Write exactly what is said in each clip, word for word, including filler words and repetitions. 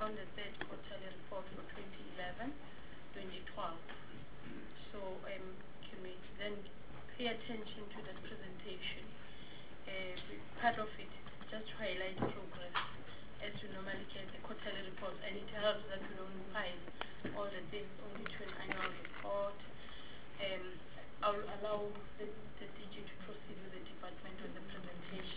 on the third quarterly report for twenty eleven twenty twelve. So um, can we then pay attention to that presentation? Uh, part of it, just to highlight progress, as we normally get the quarterly reports, and it helps that we don't file all the things only to an annual report. Um, I'll allow the, the D G to proceed with the department on the presentation.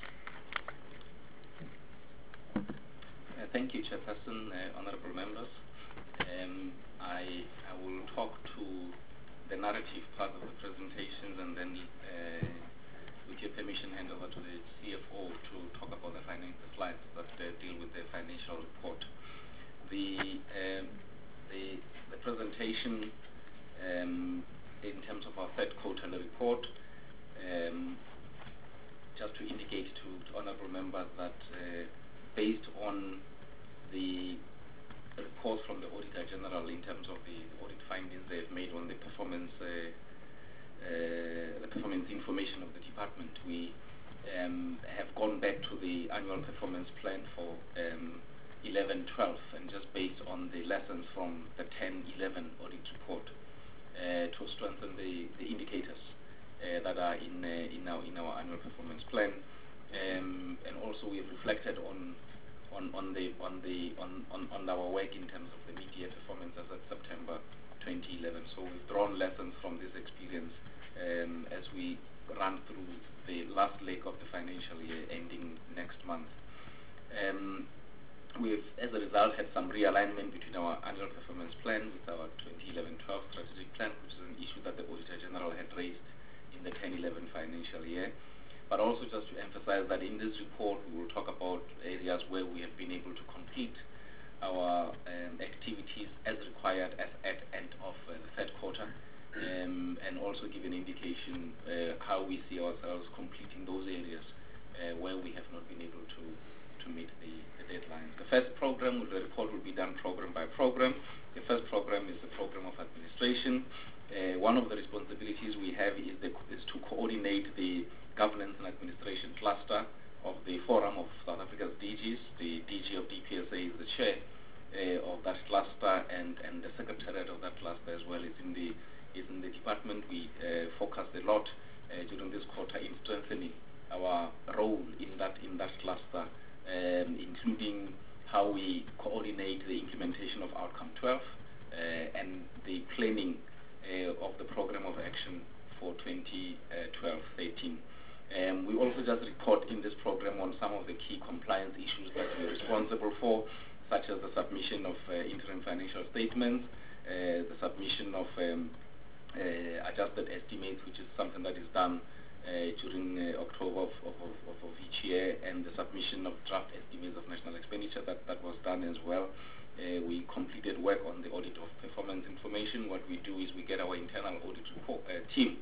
Uh, thank you, Chairperson, uh, honourable members. Um, I, I will talk to the narrative part of the presentations, and then, uh, with your permission, hand over to the C F O to talk about the financial slides that uh, deal with the financial report. The, um, the, the presentation, um, in terms of our third quarterly report, um, just to indicate to, to honourable members that uh, based on the reports from the Auditor General in terms of the audit findings they've made on the performance uh, uh, the performance information of the department, we um, have gone back to the annual performance plan for um, eleven twelve, and just based on the lessons from the ten eleven audit report uh, to strengthen the, the indicators uh, that are in uh, in our in our annual performance plan, um, and also we have reflected on on on the on the on, on on our work in terms of the media performance as of September twenty eleven. So we've drawn lessons from this experience um, as we run through the last leg of the financial year ending next month. Um, we've, as a result, had some realignment between our annual performance plan with our twenty eleven twelve strategic plan, which is an issue that the Auditor General had raised in the ten eleven financial year. But also just to emphasize that in this report we will talk about areas where we have been able to complete our um, activities as required as at end of uh, the third quarter, um, and also give an indication uh, how we see ourselves completing those areas uh, where we have not been able to, to meet the, the deadlines. The first program, the report will be done program by program. The first program is the program of administration. Uh, one of the responsibilities we have is, the, is to coordinate the governance and administration cluster of the Forum of South Africa's D Gs. The D G of D P S A is the chair uh, of that cluster, and, and the secretariat of that cluster as well is in the is in the department. We uh, focused a lot uh, during this quarter in strengthening our role in that in that cluster, um, including how we coordinate the implementation of Outcome twelve uh, and the planning uh, of the program of action for twenty twelve thirteen. Um, we also just report in this program on some of the key compliance issues that we're responsible for, such as the submission of uh, interim financial statements, uh, the submission of um, uh, adjusted estimates, which is something that is done uh, during uh, October of, of, of, of each year, and the submission of draft estimates of national expenditure, that, that was done as well. Uh, we completed work on the audit of performance information. What we do is we get our internal audit report, uh, team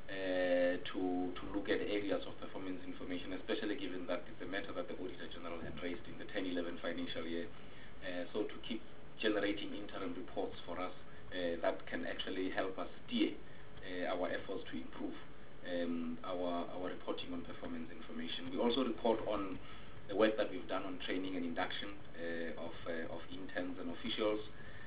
Uh, to, to look at areas of performance information, especially given that it's a matter that the Auditor General had raised in the ten eleven financial year. Uh, so to keep generating interim reports for us uh, that can actually help us steer uh, our efforts to improve um, our, our reporting on performance information. We also report on the work that we've done on training and induction uh, of, uh, of interns and officials.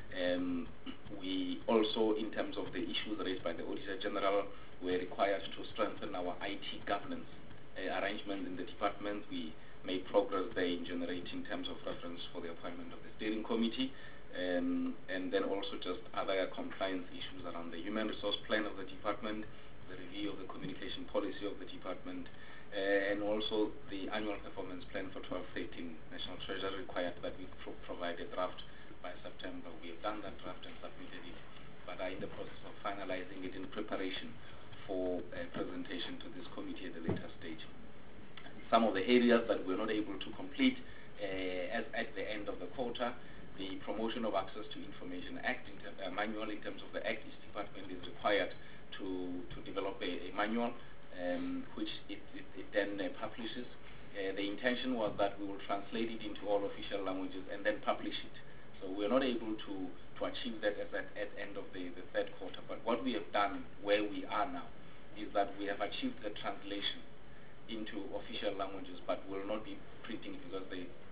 Um, we also, in terms of the issues raised by the Auditor General, we're required to strengthen our I T governance uh, arrangements in the department. We made progress there in generating terms of reference for the appointment of the steering committee, um, and then also just other compliance issues around the human resource plan of the department, the review of the communication policy of the department, uh, and also the annual performance plan for twelve thirteen. National Treasury required that we pro provide a draft by September. We have done that draft and submitted it, but are in the process of finalizing it in preparation for a presentation to this committee at a later stage. Some of the areas that we're not able to complete uh, as at the end of the quarter, the Promotion of Access to Information Act, in uh, manual in terms of the Act, each department is required to, to develop a, a manual um, which it, it, it then uh, publishes. Uh, the intention was that we will translate it into all official languages and then publish it. So we're not able to, to achieve that at the at end of the, the third quarter. But what we have done where we are now is that we have achieved the translation into official languages, but will not be printing it because the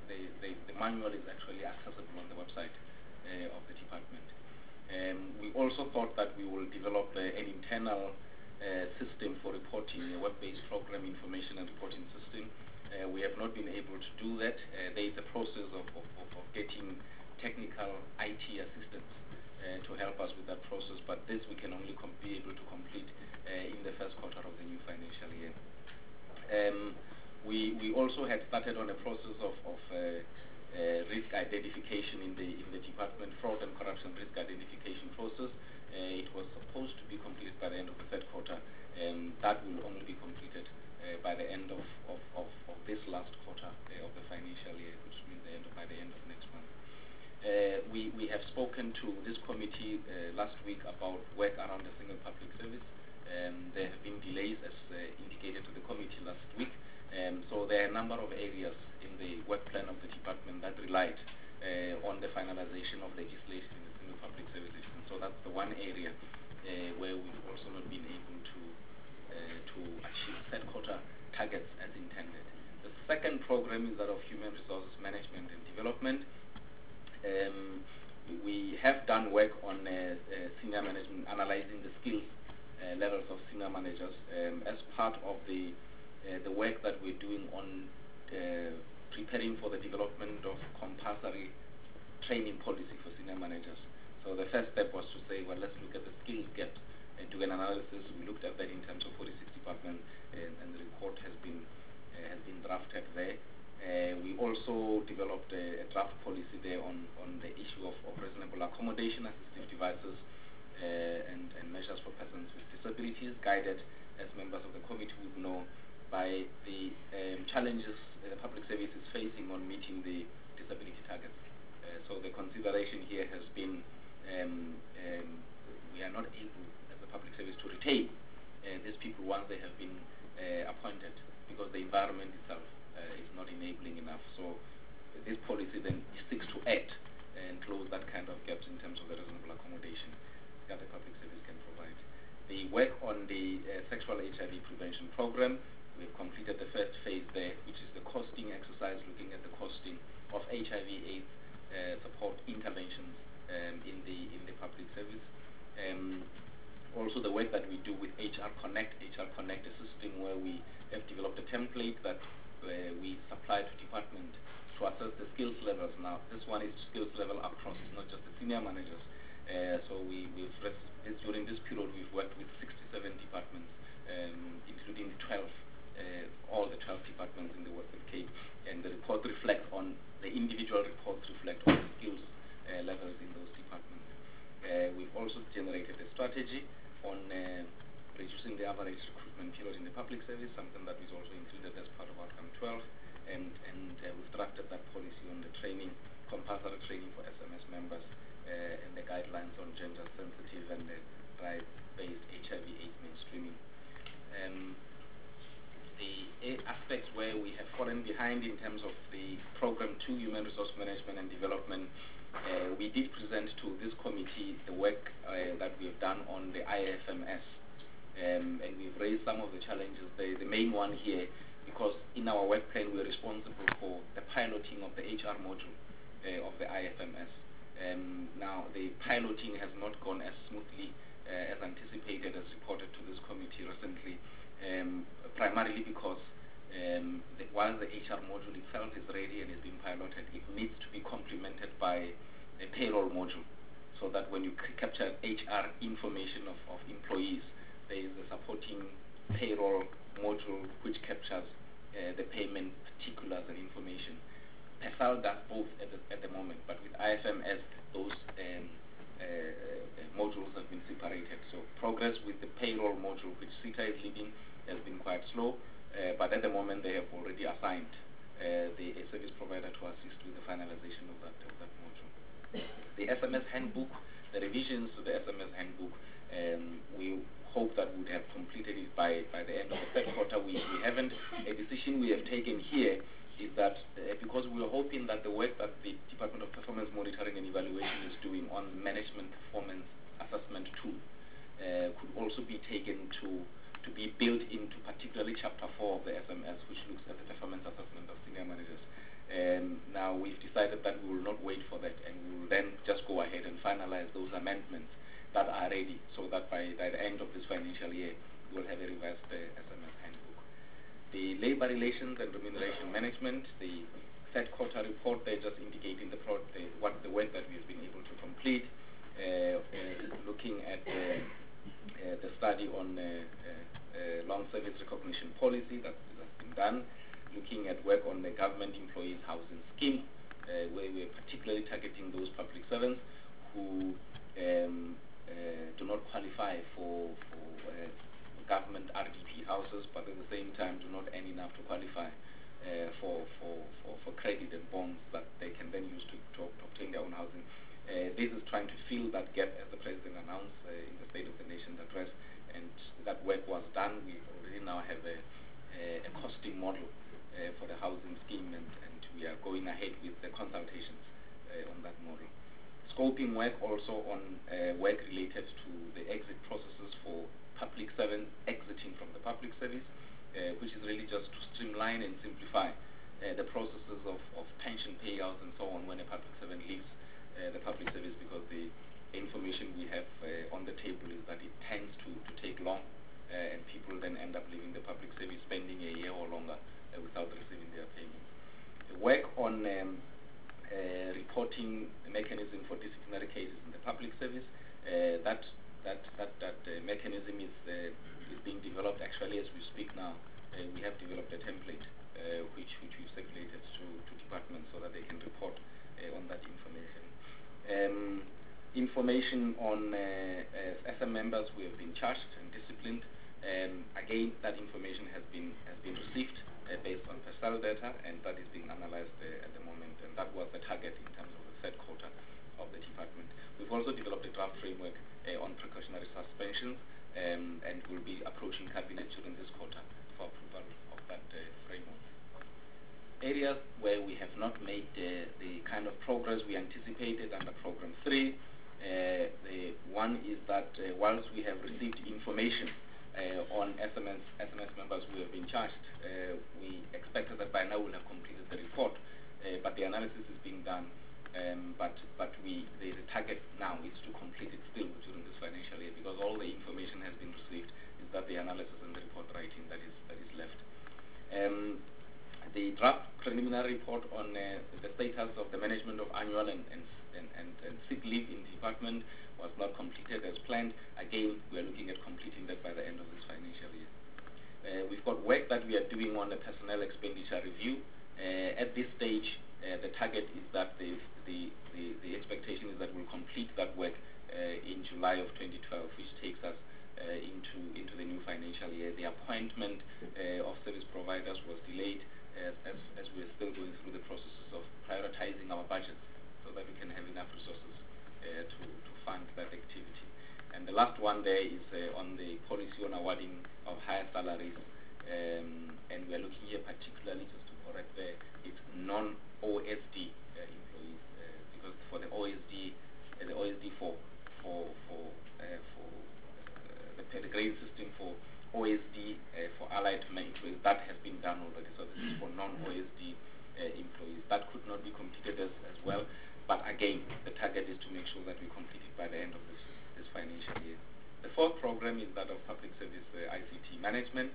the, the, the manual is actually accessible on the website uh, of the department. Um, we also thought that we will develop uh, an internal uh, system for reporting, a web-based program information and reporting system. Uh, we have not been able to do that. Uh, there is a process of, of, of, of getting technical I T assistance uh, to help us with that process, but this we can only be able to complete uh, in the first quarter of the new financial year. Um, we, we also had started on a process of, of uh, uh, risk identification in the, in the department, fraud and corruption risk identification process. Uh, it was supposed to be completed by the end of the third quarter. Um, that will only be completed uh, by the end of, of, of, of this last quarter uh, of the financial year, which means the end of, by the end of next month. Uh, we, we have spoken to this committee uh, last week about work around the single public service. Um, there have been delays, as uh, indicated to the committee last week. Um, so there are a number of areas in the work plan of the department that relied uh, on the finalization of legislation in the single public service system. So that's the one area uh, where we've also not been able to uh, to achieve third quarter targets as intended. The second program is that of human resources management and development. Um, we have done work on uh, uh, senior management, analyzing the skills uh, levels of senior managers um, as part of the uh, the work that we're doing on uh, preparing for the development of compulsory training policy for senior managers. So the first step was to say, well, let's look at the skills gaps and do an analysis. We looked at that in terms of forty-six departments, and, and the report has been uh, has been drafted there. Uh, we also developed a, a draft policy there on, on the issue of, of reasonable accommodation, assistive devices, uh, and, and measures for persons with disabilities, guided, as members of the committee would know, by the um, challenges uh, the public service is facing on meeting the disability targets. Uh, so the consideration here has been um, um, we are not able, as a public service, to retain uh, these people once they have been uh, appointed, because the environment itself uh, is not enabling enough. So uh, this policy then seeks to act and close that kind of gaps in terms of the reasonable accommodation that the public service can provide. The work on the uh, sexual H I V prevention program, we've completed the first phase there, which is the costing exercise, looking at the costing of H I V AIDS uh, support interventions um, in the in the public service. Um, also the work that we do with H R Connect, H R Connect, a system where we have developed a template that uh, we supply to department to assess the skills levels. Now, this one is skills level across, it's not just the senior managers. Uh, so we, we've this, during this period, we've worked with sixty-seven departments, um, including twelve, uh, all the twelve departments in the Western Cape, and the report reflects on, the individual reports reflect on the skills uh, levels in those departments. Uh, we've also generated a strategy on uh, reducing the average recruitment period in the public service, something that is also included as part of Outcome twelve, and, and uh, we've drafted that policy on the training, compulsory training for S M S members, uh, and the guidelines on gender-sensitive and uh, rights-based H I V AIDS mainstreaming. Um, the aspects where we have fallen behind in terms of the program two, human resource management and development, uh, we did present to this committee the work uh, that we have done on the I F M S, um, and we've raised some of the challenges. The, the main one here, because in our work plan we're responsible for the piloting of the H R module uh, of the I F M S. Um, now, the piloting has not gone as smoothly uh, as anticipated, as reported to this committee recently, um, primarily because um, the, while the H R module itself is ready and is being piloted, it needs to be complemented by a payroll module, so that when you capture H R information of, of employees, there is a supporting payroll module which captures uh, the payment particulars and information. P E S A L does both at the, at the moment, but with I F M S, those um, uh, uh, modules have been separated. So progress with the payroll module, which SETA is leading, has been quite slow, uh, but at the moment they have already assigned uh, the a service provider to assist with the finalization of that, of that module. The S M S handbook, the revisions to the S M S handbook, um, we hope that we would have completed it by, by the end of the third quarter. We, we haven't. A decision we have taken here is that uh, because we are hoping that the work that the Department of Performance Monitoring and Evaluation is doing on management performance assessment tool uh, could also be taken to to be built into particularly chapter four of the S M S, which looks at the performance assessment of senior managers. Um, Um, now we've decided that we will not wait for that, and we will then just go ahead and finalize those amendments that are ready, so that by, by the end of this financial year, we will have a revised uh, S M S handbook. The Labour Relations and Remuneration Management, the third quarter report, they're just indicating the, pro the what the work that we've been able to complete, uh, uh, looking at uh, uh, the study on uh, uh, uh, long service recognition policy that has been done, looking at work on the government employees housing scheme, uh, where we're particularly targeting those public servants who um, uh, do not qualify for, for uh, government R D P houses, but at the same time do not earn enough to qualify uh, for, for, for, for credit and bonds that they can then use to, to, to obtain their own housing. Uh, this is trying to fill that gap, as the President announced uh, in the State of the Nation address, and that work was done. We already now have a, a, a costing model uh, for the housing scheme, and, and we are going ahead with the consultations uh, on that model. Scoping work also on uh, work related to the exit processes for public servants exiting from the public service, uh, which is really just to streamline and simplify uh, the processes of, of pension payouts and so on when a public servant leaves uh, the public service, because the information we have uh, on the table is that it tends to, to take long, uh, and people then end up leaving the public service spending a year or longer uh, without receiving their payments. The work on um, uh, reporting mechanism for disciplinary cases in the public service, uh, that that that, that uh, mechanism is, uh, is being developed actually as we speak now. Uh, we have developed a template uh, which, which we've circulated to, to departments so that they can report uh, on that information. Um, information on uh, uh, S M members who have been charged and disciplined. Um, again, that information has been has been received uh, based on personnel data, and that is being analyzed uh, at the moment, and that was the target in terms of the third quarter of the department. We've also developed a draft framework uh, on precautionary suspensions, um, and will be approaching Cabinet during this quarter for approval of that uh, framework. Areas where we have not made uh, the kind of progress we anticipated under Program three, uh, the one is that uh, whilst we have received information uh, on S M S, S M S members who have been charged, uh, we expected that by now we'll have completed the report, uh, but the analysis is being done, um, but, but we, the, the target now is to complete it still during this financial year, because all the information has been received. Is that the analysis and the report writing that is, that is left. Um, The draft preliminary report on uh, the status of the management of annual and, and, and, and, and sick leave in the department was not completed as planned. Again, we are looking at completing that by the end of this financial year. Uh, we've got work that we are doing on the personnel expenditure review. Uh, at this stage, uh, the target is that the, the, the, the expectation is that we'll complete that work uh, in July of twenty twelve, which takes us uh, into, into the new financial year. The appointment uh, of service providers was delayed, As, as, as we're still going through the processes of prioritizing our budgets so that we can have enough resources uh, to, to fund that activity. And the last one there is uh, on the policy on awarding of higher salaries, um, and we're looking here particularly, just to correct there, it's non-O S D uh, employees, uh, because for the O S D, uh, the O S D for, for, for, uh, for uh, the, the grade system for O S D uh, for allied employees, that has been done already. So this is for non-O S D uh, employees. That could not be completed as, as well. But again, the target is to make sure that we complete it by the end of this, this financial year. The fourth program is that of public service uh, I C T management.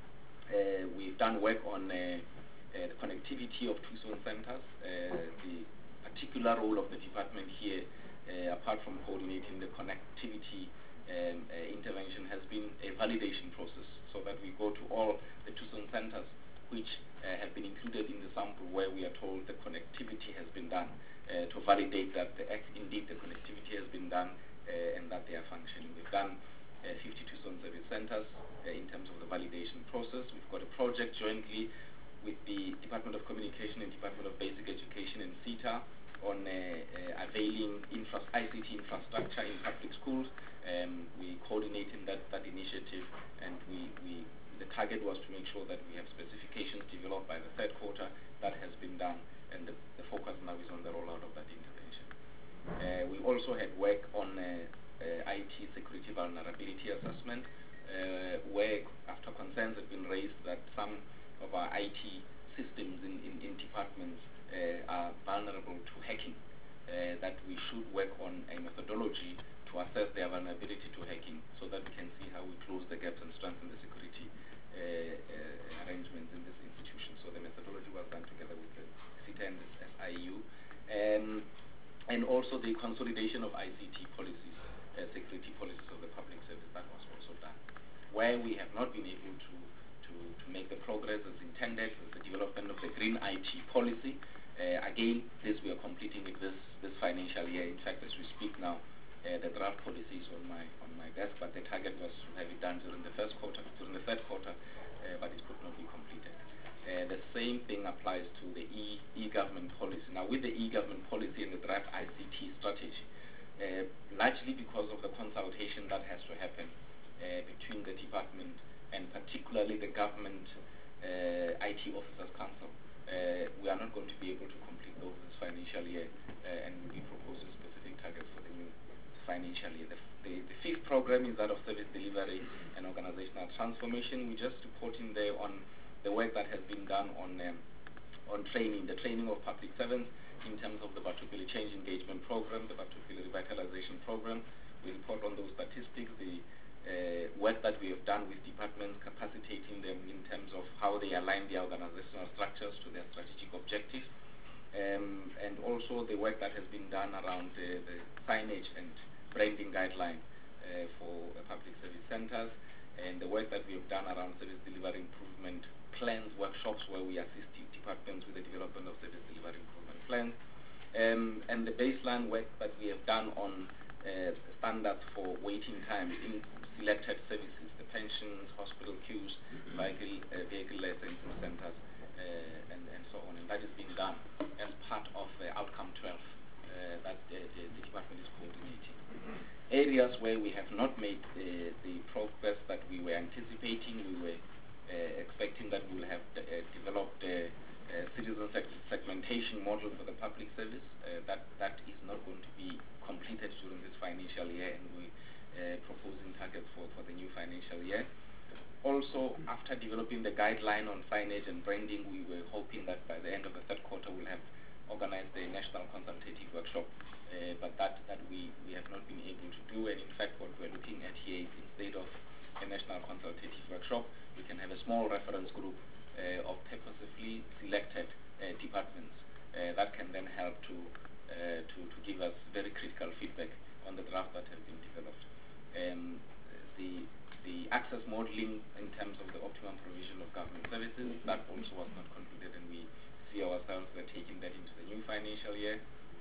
Uh, we've done work on uh, uh, the connectivity of two zone centers. Uh, the particular role of the department here, uh, apart from coordinating the connectivity Um, uh, intervention, has been a validation process, so that we go to all the two zone centers which uh, have been included in the sample, where we are told the connectivity has been done, uh, to validate that the, indeed the connectivity has been done uh, and that they are functioning. We've done uh, fifty-two zone service centers uh, in terms of the validation process. We've got a project jointly with the Department of Communication and Department of Basic Education and SETA on uh, uh, availing infra I C T infrastructure in public schools. Um, we coordinating that, that initiative, and we, we the target was to make sure that we have specifications developed by the third quarter. That has been done, and the, the focus now is on the rollout of that intervention. Uh, we also had work on uh, uh, I T security vulnerability assessment, uh, where after concerns have been raised that some of our I T systems in, in, in departments uh, are vulnerable to hacking, uh, that we should work on a methodology to assess their vulnerability to hacking so that we can see how we close the gaps and strengthen the security uh, uh, arrangements in this institution. So the methodology was done together with the CITA and the S I U. Um, and also the consolidation of I C T policies, uh, security policies of the public service, that was also done. Where we have not been able to, to, to make the progress as intended with the development of the green I T policy. Uh, again, this we are completing with this, this financial year. In fact, as we speak now, uh, the draft policy is on my, on my desk, but the target was to have it done during the first quarter, during the third quarter, uh, but it could not be completed. Uh, the same thing applies to the e, e-government policy. Now, with the e-government policy and the draft I C T strategy, uh, largely because of the consultation that has to happen uh, between the department and particularly the government uh, I T Officers Council, uh, we are not going to be able to complete those this financial year, uh, and we'll be proposing specific targets for the new financial year. The, the, the fifth program is that of service delivery and organizational transformation. We're just reporting there on the work that has been done on um, on training, the training of public servants in terms of the Batupili Change Engagement Program, the Batupili Revitalization Program. We report on those statistics, the uh, work that we have done with departments, capacitating them in terms of how they align their organizational structures to their strategic objectives, um, and also the work that has been done around uh, the signage and branding guideline uh, for uh, public service centers, and the work that we have done around service delivery improvement plans, workshops where we assist departments with the development of service delivery improvement plans, um, and the baseline work that we have done on uh, standards for waiting times in selected services, the pensions, hospital queues, vehicle, uh, vehicle licensing centers, uh, and, and so on. And that is being done as part of uh, Outcome twelve uh, that uh, the, the department is coordinating. Areas where we have not made uh, the progress that we were anticipating, we were uh, expecting that we will have uh, developed a, a citizen seg segmentation model for the public service. Uh, that, that is not going to be completed during this financial year, and we uh, proposing targets for, for the new financial year. Also, after developing the guideline on signage and branding, we were hoping that by the end of the third quarter we'll have organized a national consultative workshop, uh, but that, that we, we have not been able to do, and in fact what we're looking at here is instead of a national consultative workshop, we can have a small reference group uh, of purposefully selected uh, departments uh, that can then help to, uh, to, to give us very critical feedback on the draft that has been developed. Um, the, the access modeling in terms of the optimum provision of government services, that also was not concluded, and we see ourselves we're taking that into the new financial year.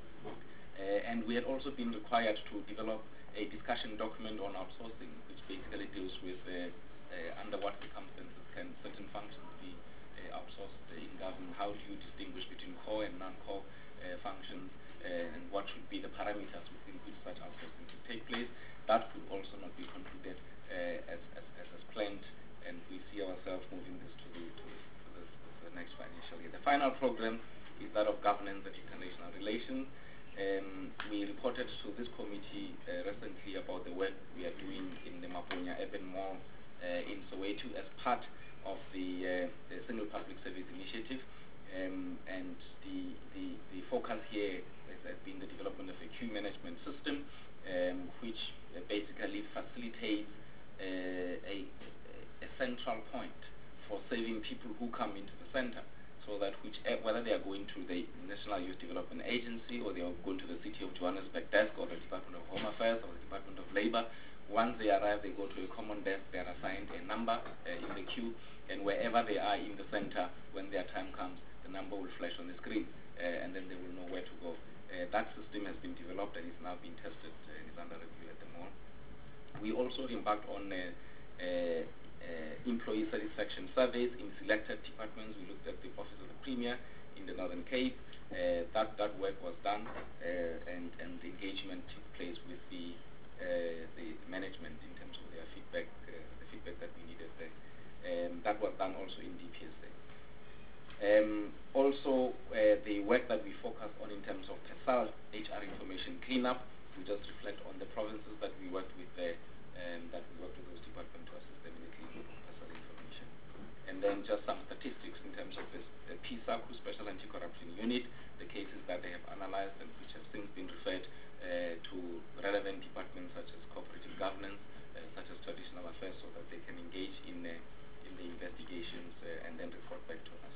Uh, and we had also been required to develop a discussion document on outsourcing, which basically deals with uh, uh, under what circumstances can certain functions be uh, outsourced in government, how do you distinguish between core and non-core uh, functions, uh, and what should be the parameters within which such outsourcing could take place. That could also not be concluded uh, as, as, as, as planned, and we see ourselves moving this to the, to the, to the, to the next financial year. The final program is that of governance and international relations. Um, we reported to this committee uh, recently about the work we are doing in the Maponya Urban Mall uh, in Soweto as part of the, uh, the Single Public Service Initiative, um, and the, the, the focus here has been the development of a queue management system, um, which uh, basically facilitates uh, a, a central point for serving people who come into the center, so that which, whether they are going to the National Youth Development Agency or they are going to the City of Johannesburg desk or the Department of Home Affairs or the Department of Labor, once they arrive, they go to a common desk, they are assigned a number uh, in the queue, and wherever they are in the center, when their time comes, the number will flash on the screen, uh, and then they will know where to go. Uh, that system has been developed and is now being tested uh, and is under review at the mall. We also embarked on uh, uh, Uh, employee satisfaction surveys in selected departments. We looked at the Office of the Premier in the Northern Cape. Uh, that, that work was done, uh, and, and the engagement took place with the, uh, the management in terms of their feedback, uh, the feedback that we needed there. Um, that was done also in D P S A. Um, also, uh, the work that we focus on in terms of PESAL H R information cleanup, we just reflect on the provinces that we worked with there, and that we worked with those departments to assist them in the cleanup of PESAL information. And then just some statistics in terms of this, the P and then report back to us.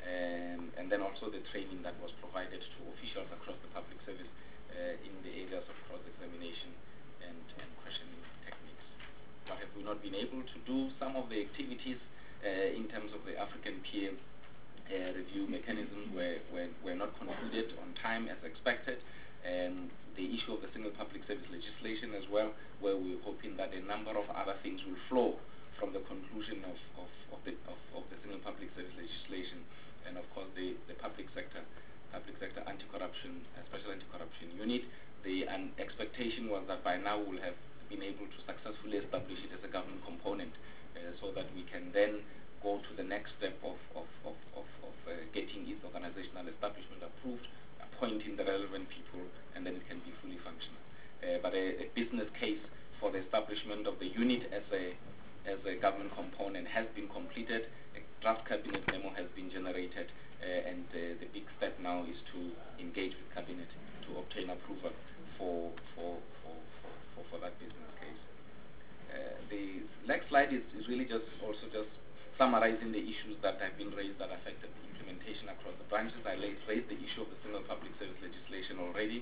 Um, and then also the training that was provided to officials across the public service uh, in the areas of cross-examination and, and questioning techniques. What have we not been able to do? Some of the activities uh, in terms of the African peer uh, review mechanisms were, were, were not concluded on time as expected. Um, the issue of the single public service legislation as well, where we were hoping that a number of other things will flow from the conclusion of, of, of, the, of, of the single public service legislation, and of course the, the public sector public sector anti-corruption, uh, special anti-corruption unit. The um, expectation was that by now we'll have been able to successfully establish it as a government component, uh, so that we can then go to the next step of, of, of, of, of uh, getting its organizational establishment approved, appointing the relevant people, and then it can be fully functional. Uh, but a, a business case for the establishment of the unit as a as a government component has been completed. A draft cabinet memo has been generated, uh, and uh, the big step now is to engage with cabinet to obtain approval for for for for, for, for that business case. Uh, the next slide is, is really just also just summarizing the issues that have been raised that affected the implementation across the branches. I raised the issue of the single public service legislation already,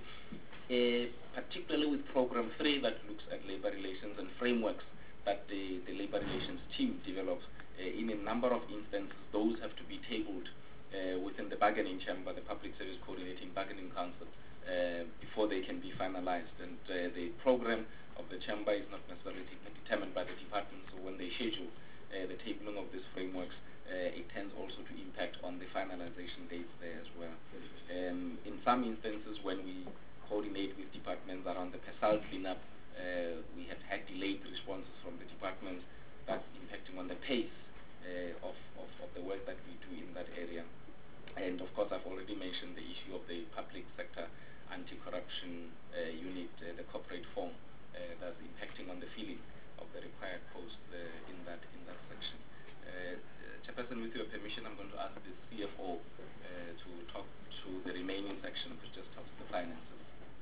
uh, particularly with program three that looks at labor relations and frameworks that the, the labor relations team develops. Uh, in a number of instances, those have to be tabled uh, within the bargaining chamber, the Public Service Coordinating Bargaining Council, uh, before they can be finalized. And uh, the program of the chamber is not necessarily determined by the department, so when they schedule uh, the tabling of these frameworks, uh, it tends also to impact on the finalization dates there as well. Um, in some instances, when we coordinate with departments around the PESAL cleanup, Uh, we have had delayed responses from the departments. That's impacting on the pace uh, of, of, of the work that we do in that area. And of course, I've already mentioned the issue of the public sector anti-corruption uh, unit, uh, the corporate form, uh, that's impacting on the filling of the required posts uh, in that in that section. Uh, Chairperson, with your permission, I'm going to ask the C F O uh, to talk to the remaining section, which just talks to the finances.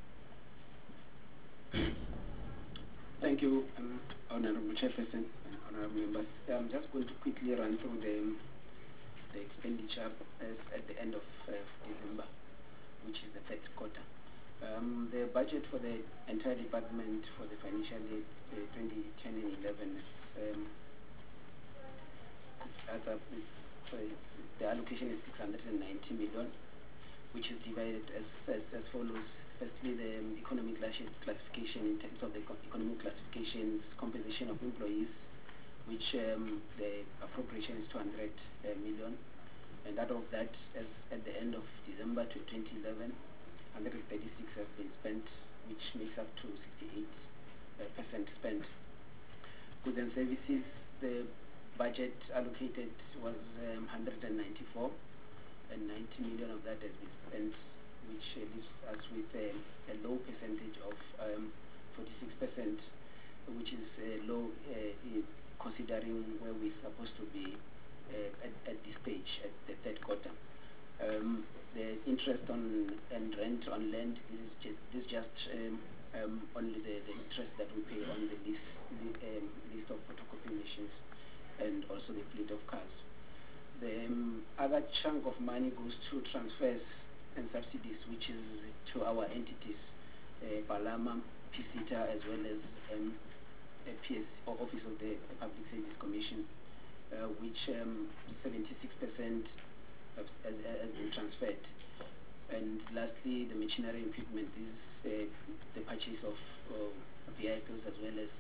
Thank you, um, Honorable Chairperson and Honorable Members. I'm just going to quickly run through the, the expenditure as at the end of uh, December, which is the third quarter. Um, the budget for the entire department for the financial year uh, twenty ten and eleven, um, as a, uh, the allocation is six hundred ninety million, which is divided as, as, as follows. Firstly, the um, economic classification in terms of the economic classifications, compensation of employees, which um, the appropriation is two hundred uh, million, and out of that, as at the end of December twenty eleven, one hundred thirty-six has been spent, which makes up to sixty-eight percent uh, spent. Goods and services, the budget allocated was um, one hundred ninety-four, and ninety million of that has been spent, which uh, leaves us with a, a low percentage of um, forty-six percent, which is uh, low uh, considering where we're supposed to be uh, at, at this stage, at the third quarter. Um, the interest on and rent on land, this is just, this is just um, um, only the, the interest that we pay on the list, the, um, list of photocopy machines, and also the fleet of cars. The um, other chunk of money goes to transfers and subsidies, which is to our entities, uh, Palama, P S I T A, as well as um, P S, or Office of the Public Service Commission, uh, which seventy-six percent um, has, has been transferred. And lastly, the machinery and equipment is uh, the purchase of uh, vehicles, as well as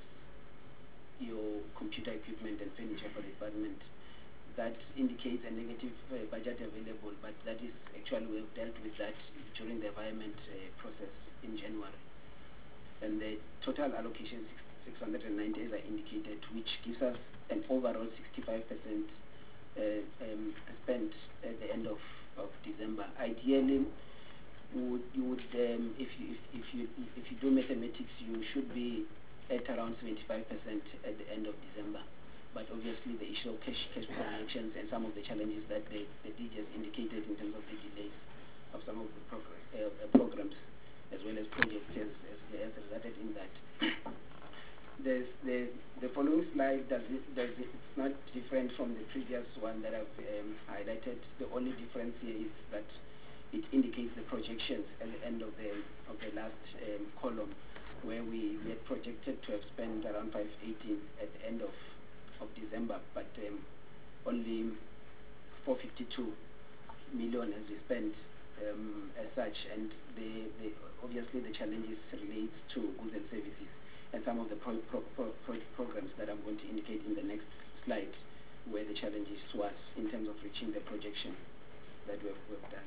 your computer equipment and furniture for the department. That indicates a negative uh, budget available, but that is actually, we have dealt with that during the environment uh, process in January. And the total allocation is six hundred ninety, as I indicated, which gives us an overall sixty-five percent uh, um, spent at the end of, of December. Ideally, would, you would, um, if, you, if, if, you, if you do mathematics, you should be at around seventy-five percent at the end of December. But obviously the issue of cash, cash projections and some of the challenges that the, the D G has indicated in terms of the delays of some of the progress, uh, uh, programs, as well as projects, has, has, has resulted in that. there's the the following slide does it, does it, it's not different from the previous one that I've um, highlighted. The only difference here is that it indicates the projections at the end of the of the last um, column, where we, we had projected to have spent around five eighteen at the end of of December, but um, only four fifty-two million has been spent um, as such, and the, the obviously the challenges relates to goods and services, and some of the pro pro pro pro programs that I'm going to indicate in the next slide, where the challenges was in terms of reaching the projection that we've, we've done.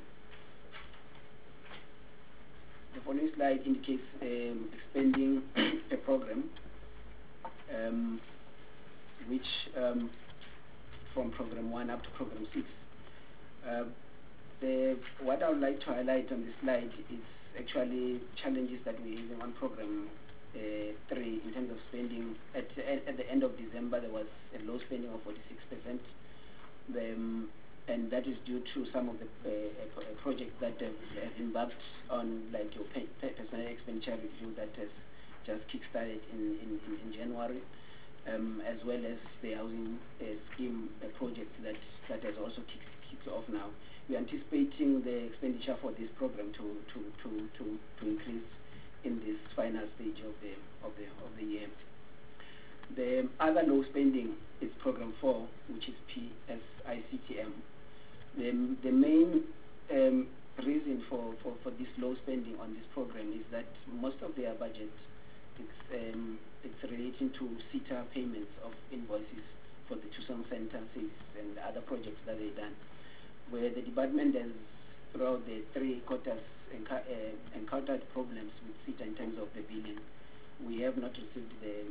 The following slide indicates um, expanding a program, um, which um, from program one up to program six. Uh, the, what I would like to highlight on this slide is actually challenges that we have on program uh, three in terms of spending. At, at the end of December, there was a low spending of forty-six percent. The, um, and that is due to some of the uh, uh, projects that have, have embarked on, like your pay, pay personal expenditure review that has just kick-started in, in, in, in January, um, as well as the housing uh, scheme uh, project that, that has also kicked, kicked off now. We are anticipating the expenditure for this program to, to, to, to, to increase in this final stage of the, of the, of the year. The other low spending is program four, which is P S I C T M. The, the main um, reason for, for, for this low spending on this program is that most of their budget it's, um, it's relating to SETA payments of invoices for the Tucson Center and other projects that they've done, where the department has, throughout the three quarters, enc uh, encountered problems with SETA in terms of the billing. We have not received the,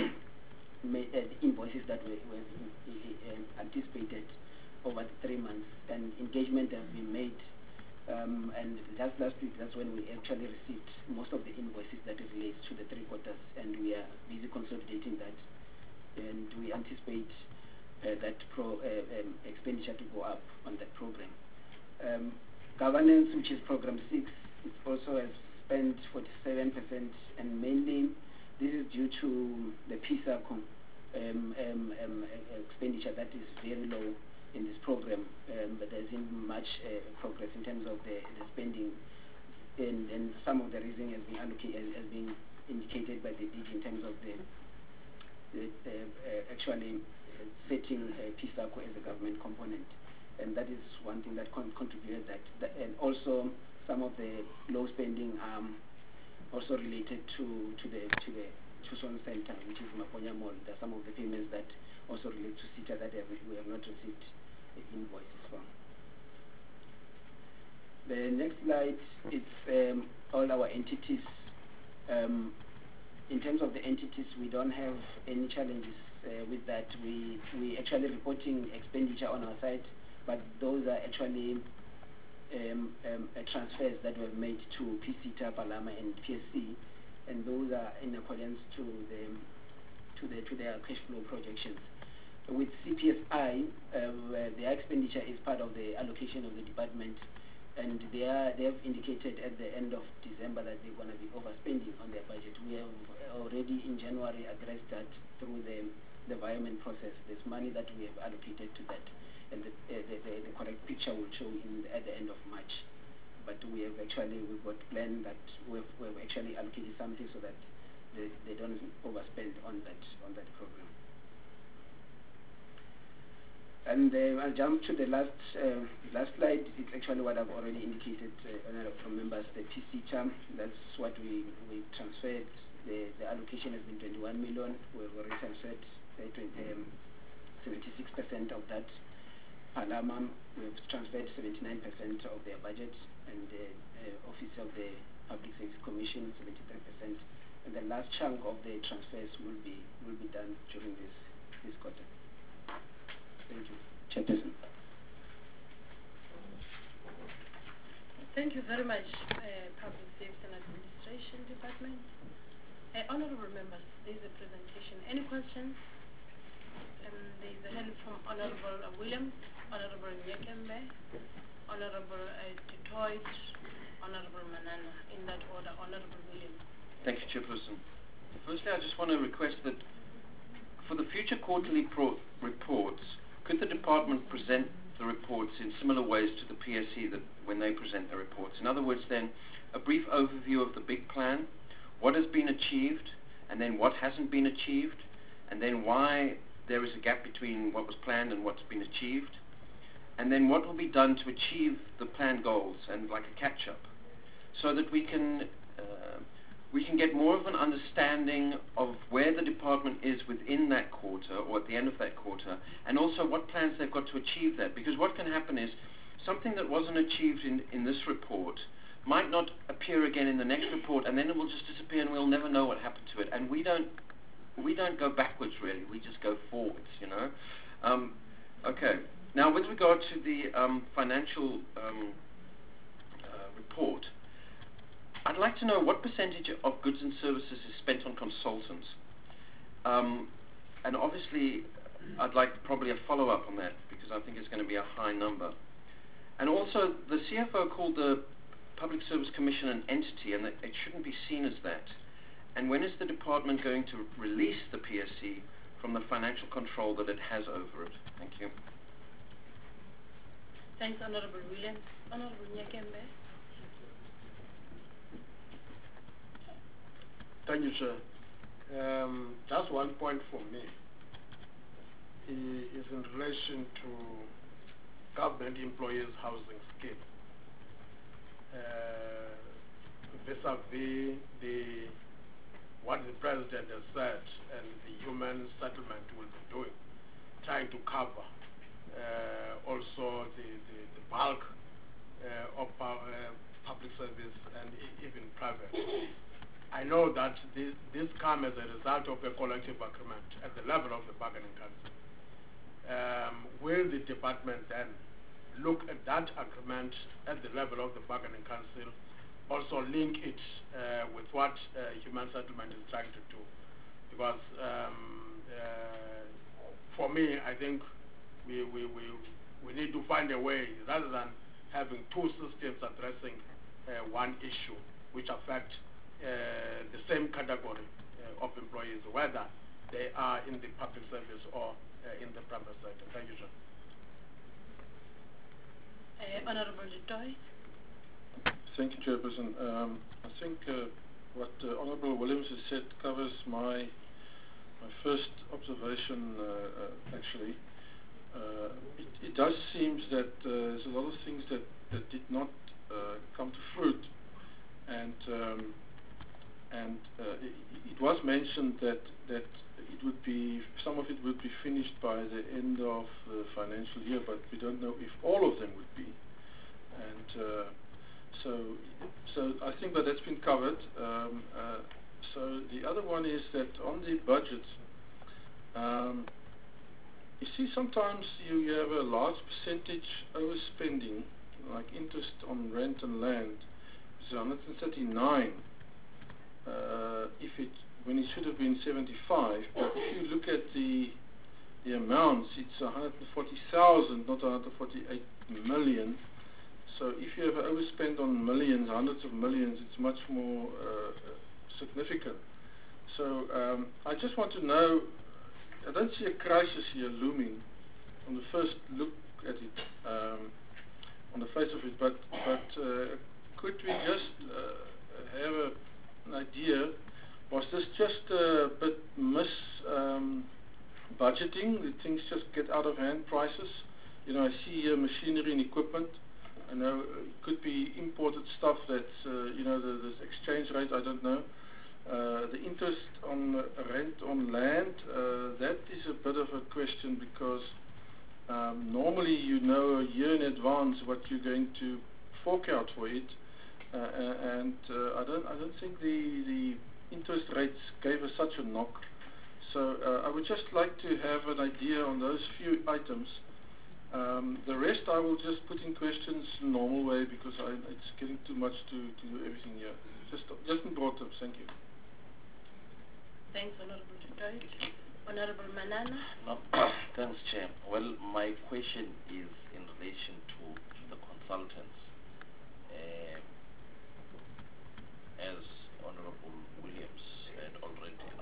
uh, the invoices that we, we uh, anticipated over the three months, and engagement has been made, um, and just last week, that's when we actually received most of the invoices that relates to the three quarters, and we are busy consolidating that, and we anticipate uh, that pro, uh, um, expenditure to go up on that program. Um, governance, which is program six, it also has spent forty-seven percent, and mainly this is due to the P S A C O um, um, um, expenditure that is very low in this program, um, but there isn't much uh, progress in terms of the, the spending, and, and some of the reason has been allocated, has been indicated by the D G in terms of the, the uh, uh, actually uh, setting uh, P S A C O as a government component, and that is one thing that con contributed that, that, and also some of the low spending um, also related to to the to the Tucson Center, which is Maponya Mall. There are some of the payments that also relate to SETA that have, we have not received invoices from. The next slide is um, all our entities. Um, in terms of the entities, we don't have any challenges uh, with that. We we actually reporting expenditure on our side, but those are actually um, um, uh, transfers that were made to P SETA, Palama, and P S C, and those are in accordance to the to the to their cash flow projections. With C P S I, uh, their expenditure is part of the allocation of the department, and they are they have indicated at the end of December that they're going to be overspending on their budget. We have already in January addressed that through the the environment process. There's money that we have allocated to that, and the uh, the, the, the correct picture will show in the, at the end of March. But we have actually we've got planned that we've, we've actually allocated something so that they, they don't overspend on that on that program. And uh, I'll jump to the last uh, last slide. It's actually what I've already indicated, uh, from members, the P SETA. That's what we, we transferred. The, the allocation has been twenty-one million. We've already transferred uh, seventy-six percent of that. Palama, we've transferred seventy-nine percent of their budget, and the uh, Office of the Public Service Commission, seventy-three percent. And the last chunk of the transfers will be will be done during this this quarter. Thank you, Chairperson. Thank you very much, uh, Public Safety and Administration Department. Uh, honorable members, there is a presentation. Any questions? Um, there is a hand from Honorable uh, Williams, Honorable Nyekembe, Honorable uh, Detroit, Honorable Manana. In that order, Honorable Williams. Thank you, Chairperson. Firstly, I just want to request that for the future quarterly pro reports, could the department present the reports in similar ways to the P S C that when they present the reports? In other words, then, a brief overview of the big plan, what has been achieved, and then what hasn't been achieved, and then why there is a gap between what was planned and what's been achieved, and then what will be done to achieve the planned goals, and like a catch-up, so that we can uh, we can get more of an understanding of where the department is within that quarter or at the end of that quarter, and also what plans they've got to achieve that. Because what can happen is something that wasn't achieved in, in this report might not appear again in the next report, and then it will just disappear and we'll never know what happened to it. And we don't we don't go backwards really, we just go forwards, you know. Um, okay, now with regard to the um, financial um, uh, report, I'd like to know what percentage of goods and services is spent on consultants. Um, and obviously, I'd like probably a follow-up on that, because I think it's going to be a high number. And also, the C F O called the Public Service Commission an entity, and it shouldn't be seen as that. And when is the department going to release the P S C from the financial control that it has over it? Thank you. Thanks, Honorable Williams. Honorable Nyakembe. Thank you, Chair. Um, just one point for me is in relation to government employees housing scheme. Uh, vis-a-vis the what the President has said and the human settlement will be doing, trying to cover uh, also the, the, the bulk uh, of uh, public service and e even private. I know that this, this comes as a result of a collective agreement at the level of the bargaining council. Um, will the department then look at that agreement at the level of the bargaining council, also link it uh, with what uh, human settlement is trying to do? Because um, uh, for me, I think we, we, we, we need to find a way, rather than having two systems addressing uh, one issue, which affect Uh, the same category uh, of employees, whether they are in the public service or uh, in the private sector. Thank you, John. Uh, Honorable Dutoy. Thank you, Chairperson. Um, I think uh, what uh, Honorable Williams has said covers my my first observation. Uh, uh, actually, uh, it, it does seem that uh, there's a lot of things that that did not uh, come to fruit, and um, And uh, it, it was mentioned that that it would be some of it would be finished by the end of the financial year, but we don't know if all of them would be. And uh, so, so I think that that's been covered. Um, uh, so the other one is that on the budget, um, you see sometimes you, you have a large percentage overspending, like interest on rent and land. It's one hundred thirty-nine. Uh, if it when it should have been seventy-five, but if you look at the the amounts, it's one hundred forty thousand, not one hundred forty-eight million. So if you have overspent on millions, hundreds of millions, it's much more uh, significant. So um, I just want to know, I don't see a crisis here looming on the first look at it, um, on the face of it, but but uh, could we just uh, have a an idea, was this just a bit mis um, budgeting, that things just get out of hand, prices? You know, I see uh, machinery and equipment. I know it could be imported stuff that's, uh, you know, the, the exchange rate, I don't know. Uh, the interest on uh, rent on land, uh, that is a bit of a question, because um, normally you know a year in advance what you're going to fork out for it. Uh, and uh, I don't, I don't think the the interest rates gave us such a knock. So uh, I would just like to have an idea on those few items. Um, the rest I will just put in questions in a normal way, because I, it's getting too much to, to do everything here. Just, just in broad terms. Thank you. Thanks, Honorable Dutoy. Honorable Manana. No, thanks, Chair. Well, my question is in relation to, to the consultants. Uh, as Honorable Williams had already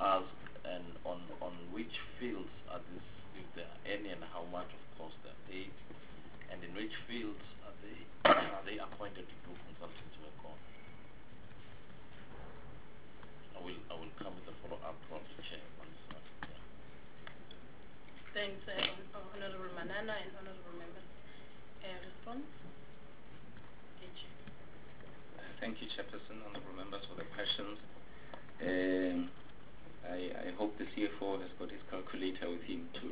ask and on on which fields are this, if there are any, and how much of course they are paid, and in which fields are they are they appointed to do consultants work on? I will I will come with a follow up from the chair once. Uh, yeah. Thanks, uh, Honorable Manana and Honorable Members. Uh, response? Thank you, Chairperson, honorable members, for the questions. Um, I, I hope the C F O has got his calculator with him to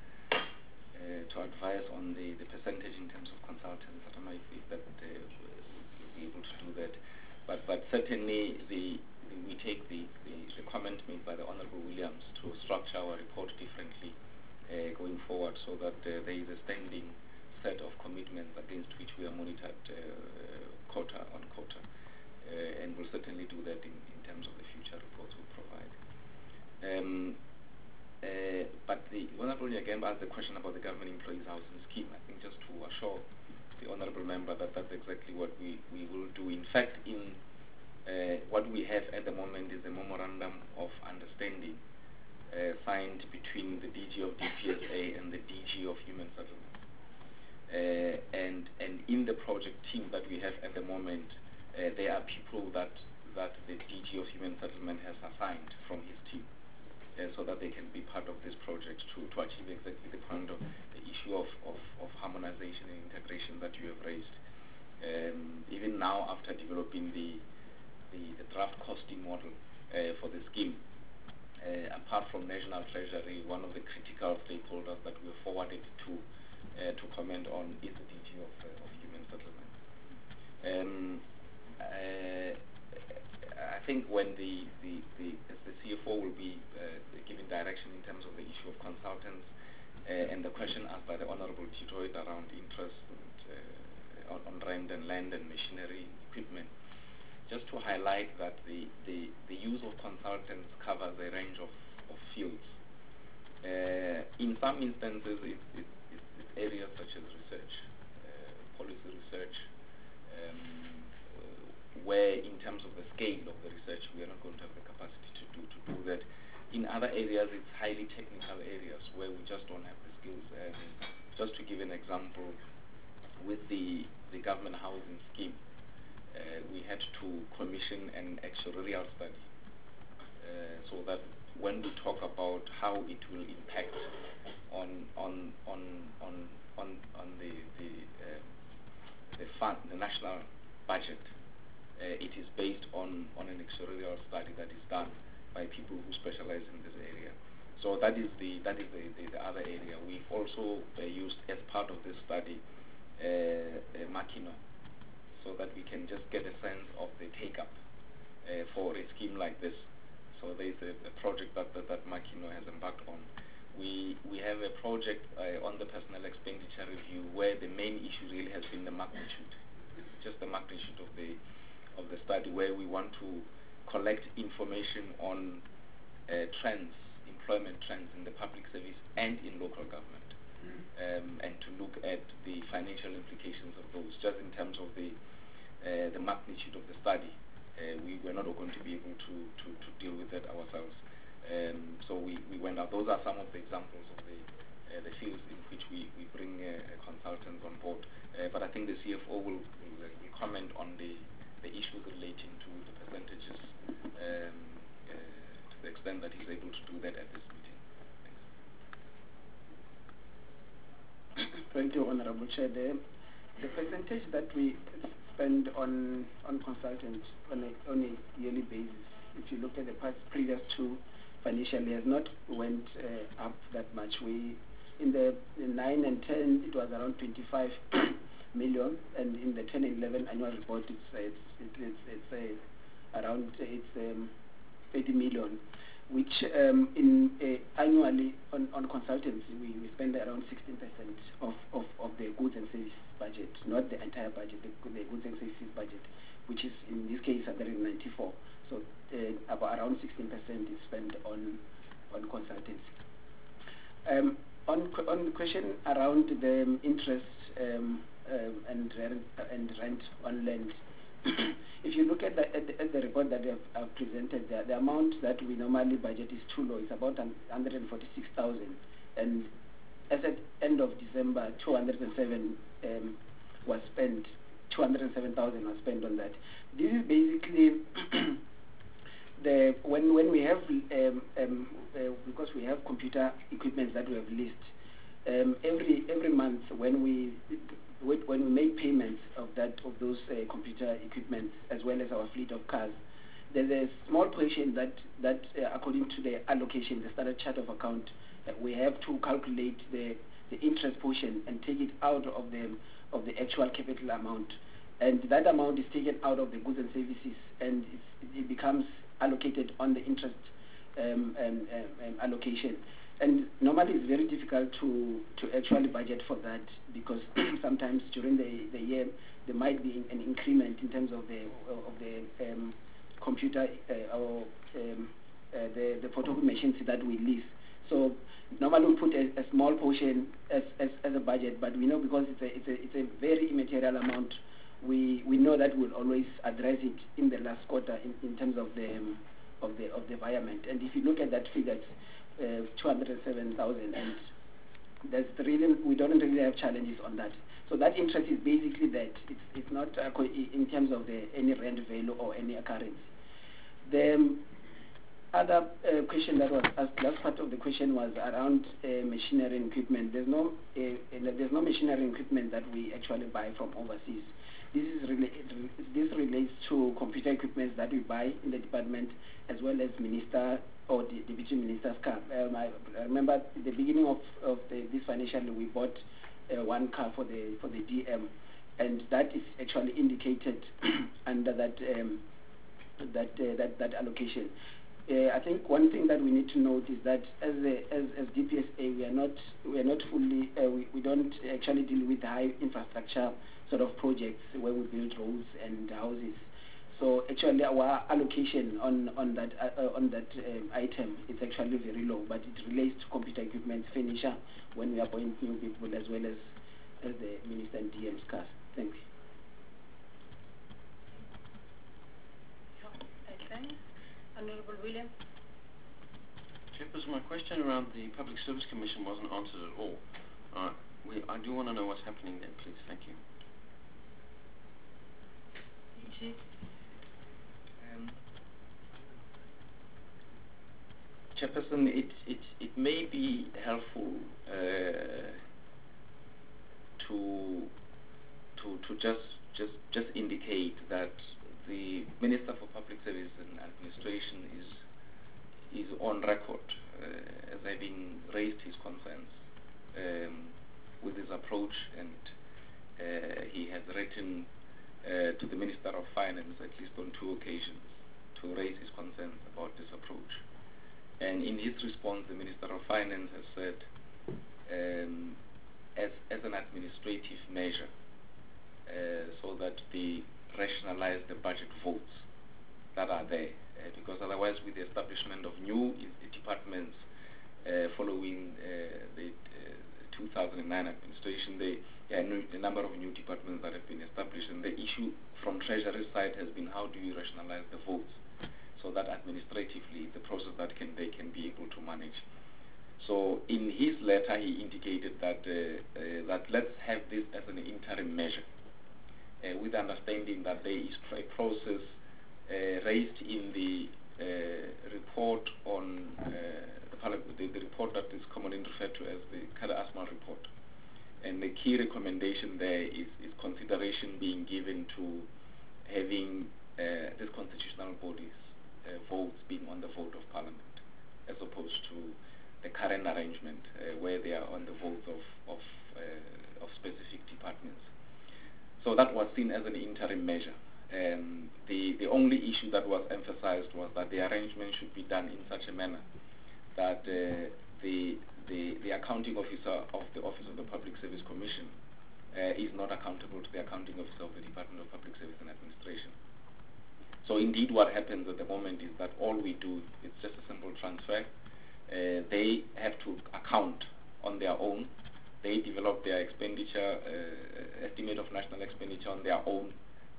uh, to advise on the, the percentage in terms of consultants. I don't know if, if that uh, will be able to do that, but but certainly the, the we take the, the, the comment made by the Honorable Williams to structure our report differently uh, going forward, so that uh, there is a standing set of commitments against which we are monitored uh, quarter on quarter. Uh, and we'll certainly do that in, in terms of the future reports we provide. Um, uh, but the Honourable again asked the question about the Government Employees Housing Scheme. I think just to assure the Honourable Member that that's exactly what we, we will do. In fact, in uh, what we have at the moment is a Memorandum of Understanding uh, signed between the D G of D P S A and the D G of Human Settlements. Uh, and, and in the project team that we have at the moment, Uh, there are people that that the D G of Human Settlement has assigned from his team, uh, so that they can be part of this project to, to achieve exactly the point of the issue of, of, of harmonization and integration that you have raised. Um, even now, after developing the, the, the draft costing model uh, for the scheme, uh, apart from National Treasury, one of the critical stakeholders that we forwarded to uh, to comment on is the D G of, uh, of Human Settlement. Um, Uh, I think when the, the, the, the C F O will be uh, giving direction in terms of the issue of consultants uh, and the question asked by the Honourable Titoid around interest and, uh, on, on rent and land and machinery equipment, just to highlight that the, the, the use of consultants covers a range of, of fields. Uh, in some instances, it, it, it, it's areas such as research, uh, policy research, um, where in terms of the scale of the research we are not going to have the capacity to do to do that. In other areas it's highly technical areas where we just don't have the skills. Um, just to give an example, with the, the government housing scheme, uh, we had to commission an actuarial study uh, so that when we talk about how it will impact on on on on on, on the the, uh, the fund, the national budget, Uh, it is based on, on an actuarial study that is done by people who specialize in this area. So that is the that is the, the, the other area. We've also uh, used as part of this study uh, uh, Makino, so that we can just get a sense of the take-up uh, for a scheme like this. So there is a, a project that, that that Makino has embarked on. We we have a project uh, on the personal expenditure review where the main issue really has been the magnitude, just the magnitude of the of the study, where we want to collect information on uh, trends, employment trends in the public service and in local government, mm. um, and to look at the financial implications of those, just in terms of the uh, the magnitude of the study. Uh, we were not going to be able to, to, to deal with that ourselves. Um, so we, we went out. Those are some of the examples of the uh, the fields in which we, we bring uh, consultants on board. Uh, but I think the C F O will, will, uh, will comment on the the issues relating to the percentages um, uh, to the extent that he's able to do that at this meeting. Thanks. Thank you, Honorable Chair. The, the percentage that we spend on on consultants on a, on a yearly basis, if you look at the past previous two financial years, not went uh, up that much. We in the in nine and ten it was around twenty-five million, and in the ten and eleven annual report it's uh, it's it, it's, it's uh, around uh, it's um, eighty million, which um, in uh, annually on, on consultants we, we spend around sixteen percent of, of, of the goods and services budget, not the entire budget, the, the goods and services budget, which is in this case one hundred ninety-four. So uh, about around sixteen percent is spent on on consultants. Um, on on the question around the interest um, um, and rent and rent on land, if you look at the, at the, at the report that I've, I've presented, the, the amount that we normally budget is too low. It's about one hundred forty-six thousand, and as at end of December, two hundred seven um, was spent. two hundred seven thousand was spent on that. This is basically the when when we have um, um, uh, because we have computer equipment that we have leased. Um, every every month when we when we make payments of that of those uh, computer equipment as well as our fleet of cars, there's a small portion that that uh, according to the allocation, the standard chart of account, uh, we have to calculate the the interest portion and take it out of the of the actual capital amount, and that amount is taken out of the goods and services, and it's, it becomes allocated on the interest um, um, um, allocation. And normally it's very difficult to, to actually budget for that, because sometimes during the, the year there might be an increment in terms of the of the um, computer uh, or um, uh, the, the photocopy machines that we lease. So normally we put a, a small portion as, as, as a budget, but we know because it's a, it's a, it's a very immaterial amount, we, we know that we'll always address it in the last quarter in, in terms of the, um, of the of the environment. And if you look at that figure, Uh, two hundred seven thousand, and that's really, we don't really have challenges on that. So that interest is basically that it's, it's not uh, co in terms of the any rent value or any occurrence. The um, other uh, question that was asked, last part of the question was around uh, machinery and equipment. There's no uh, there's no machinery and equipment that we actually buy from overseas. This is rela this relates to computer equipment that we buy in the department, as well as minister or the deputy minister's car. Um, I, I remember at the beginning of, of the, this financial year, we bought uh, one car for the for the D M, and that is actually indicated under that um, that, uh, that that allocation. Uh, I think one thing that we need to note is that as a, as, as D P S A, we are not we are not fully uh, we, we don't actually deal with high infrastructure sort of projects where we build roads and houses. So actually our allocation on on that uh, on that um, item is actually very low, but it relates to computer equipment, furniture, when we appoint new people, as well as as the minister and D M's cars. Thank you. Okay. Honourable William. Chairperson, my question around the Public Service Commission wasn't answered at all. Uh, we, I do want to know what's happening there, please. Thank you. Um, Chairperson, it, it, it may be helpful uh, to to to just just just indicate that the Minister for Public Service and Administration is is on record uh, as having raised his concerns um, with his approach, and uh, he has written Uh, to the Minister of Finance at least on two occasions to raise his concerns about this approach. And in his response, the Minister of Finance has said, um, as, as an administrative measure, uh, so that they rationalize the budget votes that are there, uh, because otherwise with the establishment of new departments uh, following uh, the uh, two thousand nine administration, they Yeah, a number of new departments that have been established, and the issue from Treasury side has been how do you rationalize the votes so that administratively the process that can they can be able to manage. So in his letter he indicated that uh, uh, that let's have this as an interim measure, uh, with understanding that there is a process uh, raised in the uh, report on uh, the, the, the report that is commonly referred to as the Khala Asmal report. And the key recommendation there is, is consideration being given to having uh, these constitutional bodies uh, votes being on the vote of Parliament, as opposed to the current arrangement uh, where they are on the votes of, of, uh, of specific departments. So that was seen as an interim measure. Um, the, the only issue that was emphasized was that the arrangement should be done in such a manner that uh, the The, the accounting officer of the Office of the Public Service Commission uh, is not accountable to the accounting officer of the Department of Public Service and Administration. So indeed what happens at the moment is that all we do, it's just a simple transfer. Uh, they have to account on their own. They develop their expenditure, uh, estimate of national expenditure on their own.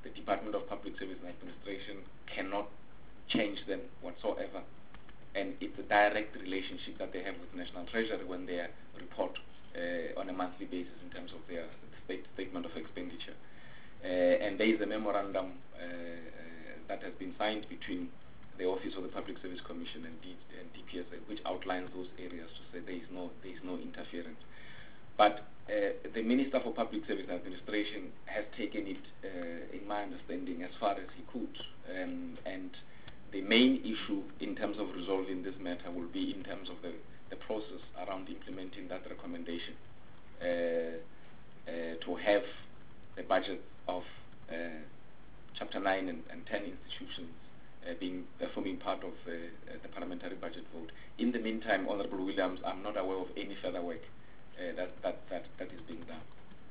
the Department of Public Service and Administration cannot change them whatsoever. And it's a direct relationship that they have with National Treasury when they report uh, on a monthly basis in terms of their state statement of expenditure. Uh, and there is a memorandum uh, uh, that has been signed between the Office of the Public Service Commission and, D, and D P S A, which outlines those areas to say there is no there is no interference. But uh, the Minister for Public Service and Administration has taken it, uh, in my understanding, as far as he could. Um, and the main issue in terms of resolving this matter will be in terms of the, the process around implementing that recommendation uh, uh, to have the budget of uh, Chapter nine and, and ten institutions uh, being uh, forming part of uh, uh, the parliamentary budget vote. In the meantime, Honourable Williams, I'm not aware of any further work uh, that, that, that, that is being done.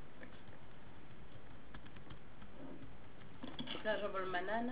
Thanks. Honourable Manana.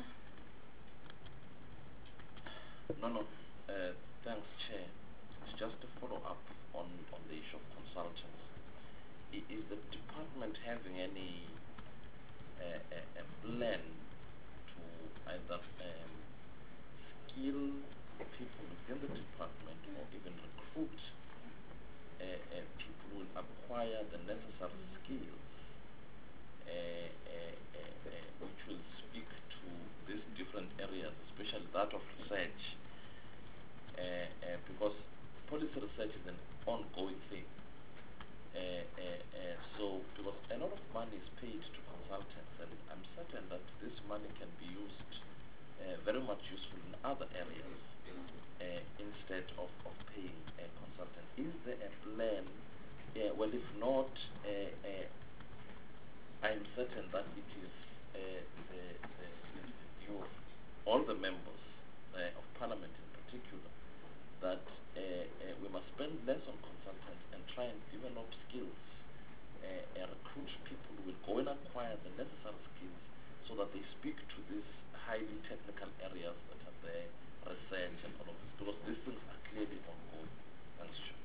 No, no. Uh, thanks, Chair. It's just a follow-up on, on the issue of consultants. I, is the department having any uh, a, a plan to either um, skill people within the department or even recruit uh, uh, people who will acquire the necessary skills uh, uh, uh, uh, which will speak to these different areas, especially that of research, uh, uh, because policy research is an ongoing thing. Uh, uh, uh, so, because a lot of money is paid to consultants, and I'm certain that this money can be used uh, very much useful in other areas uh, instead of, of paying a consultant. Is there a plan? Uh, well, if not, uh, uh, I'm certain that it is uh, the, the, the view of all the members uh, of Parliament in particular that uh, uh, we must spend less on consultants and try and develop skills uh, and recruit people who will go and acquire the necessary skills so that they speak to these highly technical areas that are there, research and all of this, because these things are clearly ongoing. Thanks, Chair.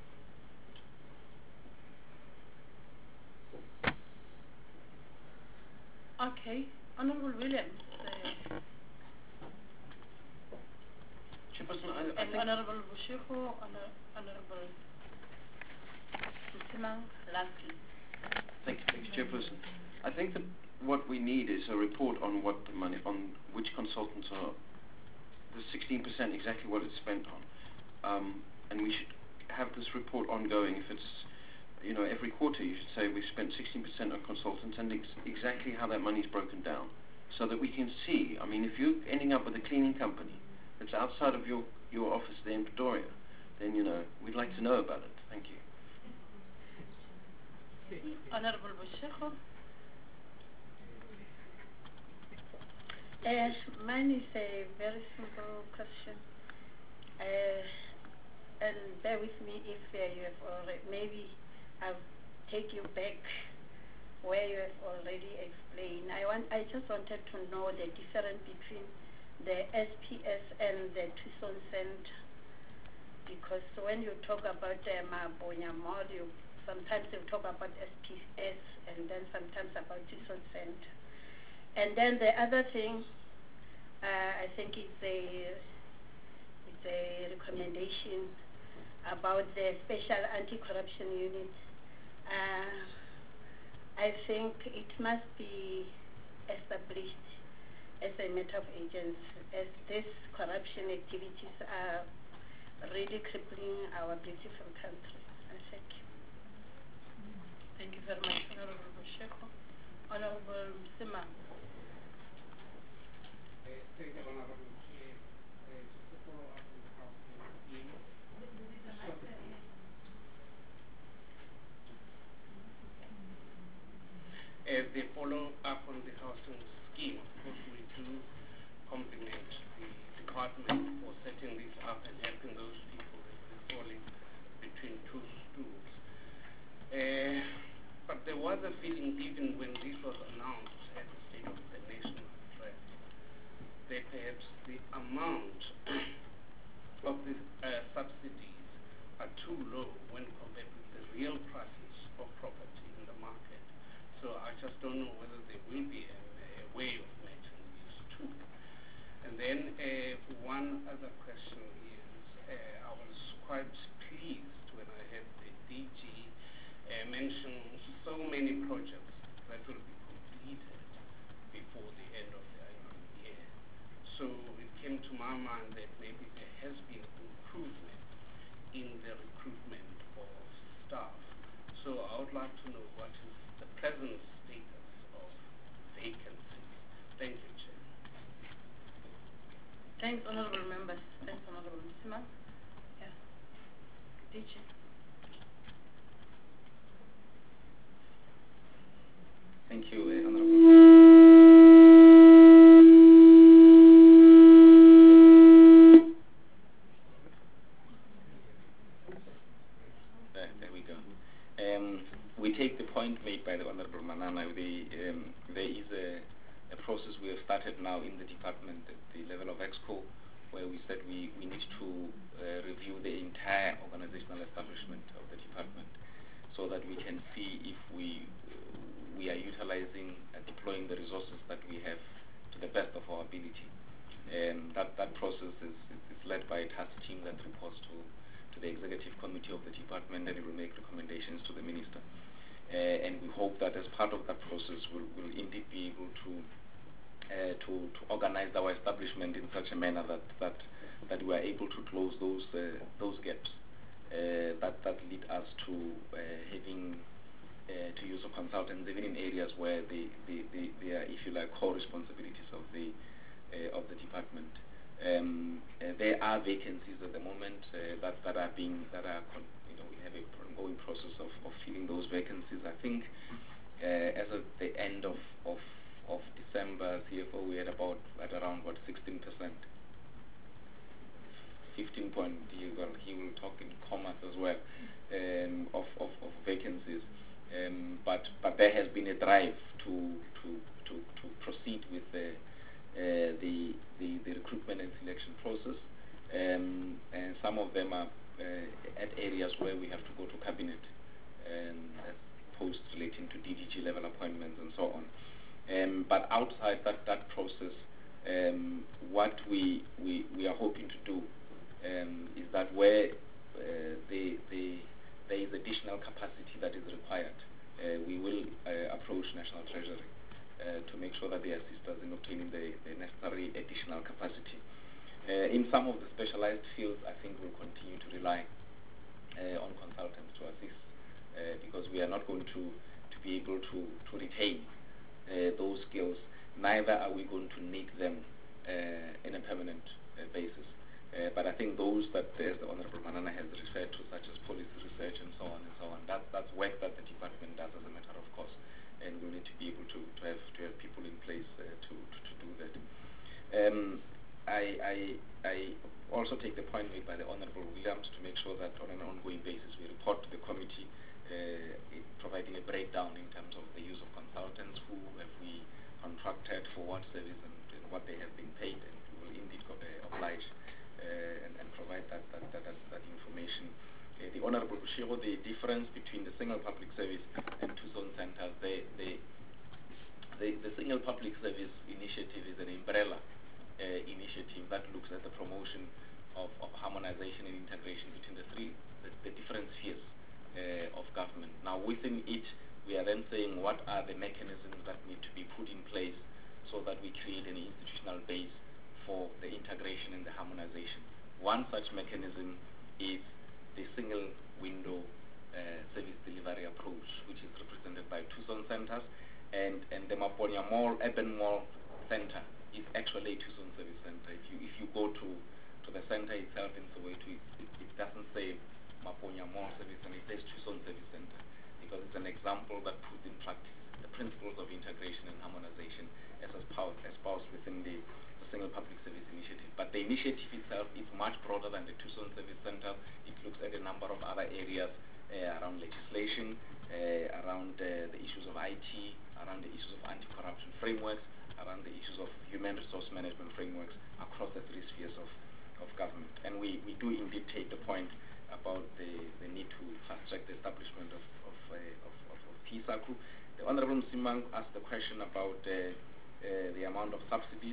Okay, Honourable Williams. Uh, Chairperson, I, I and think Honourable Bushiko, honor, Honourable Msimang, lastly. Thank you, thank you, Chairperson. I think that what we need is a report on what the money, on which consultants are, the sixteen percent exactly what it's spent on. Um, and we should have this report ongoing. If it's, you know, every quarter you should say we spent sixteen percent on consultants and ex exactly how that money is broken down so that we can see. I mean, if you're ending up with a cleaning company that's outside of your, your office there in Pretoria, then, you know, we'd like to know about it. Thank you. Honourable Bushiko. Uh, mine is a very simple question. Uh, and bear with me if uh, you have already, maybe I'll take you back where you have already explained. I want, I just wanted to know the difference between the S P S and the Tucson Center, because when you talk about the uh, Mabonya module, sometimes you talk about S P S and then sometimes about Tucson Center. And then the other thing, uh, I think it's a, it's a recommendation about the Special Anti-Corruption Unit. Uh, I think it must be established as a matter of urgency, as these corruption activities are really crippling our beautiful country. Thank you. Thank you very much, Honourable Bushiko. Honourable Msima. Thank you, Honourable Chair. Uh, just to follow up on the housing scheme. As they follow up on the housing scheme, of course we do compliment the department for setting this up and helping those people that are falling between two stools. Uh, but there was a feeling, even when this was announced at the State of the National Address, that perhaps the amount of the uh, subsidies are too low when compared with the real prices of property in the market. So I just don't know whether there will be a, a way of then uh, one other question is, uh, I was quite pleased when I heard the D G uh, mention so many projects that will be completed before the end of the annual year. So it came to my mind that maybe there has been improvement in the recruitment of staff. So I would like to know what is the present status of vacancies. Thank you, Chair. Thanks, honorable members. Thanks, honorable Msima. Yeah. D G. Thank you, uh, honorable. There, there we go. Um, we take the point made by the honorable Manana. The, um, there is a, a process we have started now in the department at the level of EXCO, where we said we, we need to uh, review the entire organizational establishment of the department, so that we can see if we we are utilizing and deploying the resources that we have to the best of our ability. Um, that, that process is, is led by a task team that reports to, to the executive committee of the department, and it will make recommendations to the minister. Uh, and we hope that as part of that process we'll, we'll indeed be able to, uh, to to organize our establishment in such a manner that that, that we are able to close those uh, those gaps uh, that, that lead us to uh, having Uh, to use of consultants, even in areas where they, they, they, they are, if you like, core responsibilities of the uh, of the department. Um, uh, there are vacancies at the moment uh, that that are being that are con you know we have a ongoing process of, of filling those vacancies. I think uh, as of the end of, of of December, C F O, we had about at around what sixteen percent. fifteen point. He will he will talk in commas as well um, of, of of vacancies. Um, but but there has been a drive to to to, to proceed with the, uh, the the the recruitment and selection process, um, and some of them are uh, at areas where we have to go to cabinet, and um, posts relating to D D G level appointments and so on. Um, but outside that that process, um, what we, we we are hoping to do um, is that where uh, the the there is additional capacity that is required, uh, we will uh, approach National Treasury uh, to make sure that they assist us in obtaining the, the necessary additional capacity. Uh, in some of the specialized fields, I think we'll continue to rely uh, on consultants to assist, uh, because we are not going to, to be able to, to retain uh, those skills, neither are we going to need them uh, in a permanent uh, basis. Uh, but I think those that uh, the Honorable Manana has referred to, such as policy research and so on and so on, that, that's work that the department does as a matter of course, and we need to be able to, to have to have people in place uh, to, to to do that. Um, I, I I also take the point made by the Honorable Williams to make sure that on an ongoing basis we report to the committee, uh, it, providing a breakdown in terms of the use of consultants, who have we contracted for what service, and, and what they have been paid, and we will indeed uh, oblige. Uh, and, and provide that that, that, that, that information. Uh, the Honorable Bushiro, the difference between the single public service and two zone centers, the, the, the, the single public service initiative is an umbrella uh, initiative that looks at the promotion of, of harmonization and integration between the three, the, the different spheres uh, of government. Now within each, we are then saying what are the mechanisms that need to be put in place so that we create an institutional base for the integration and the harmonization. One such mechanism is the single window uh, service delivery approach, which is represented by two zone centers, and, and the Maponya Mall Urban Mall Center is actually a two zone service center. If you if you go to, to the center itself in Soweto, it, it, it doesn't say Maponya Mall Service Center, it says two zone service center, because it's an example that puts in practice the principles of integration and harmonization as espoused, espoused within the single public service initiative. But the initiative itself is much broader than the two zone service center. It looks at a number of other areas uh, around legislation, uh, around uh, the issues of I T, around the issues of anti-corruption frameworks, around the issues of human resource management frameworks across the three spheres of, of government. And we, we do indeed take the point about the, the need to fast-track the establishment of, of, uh, of, of, of P SACU. The Honorable Msimang asked the question about uh, uh, the amount of subsidies.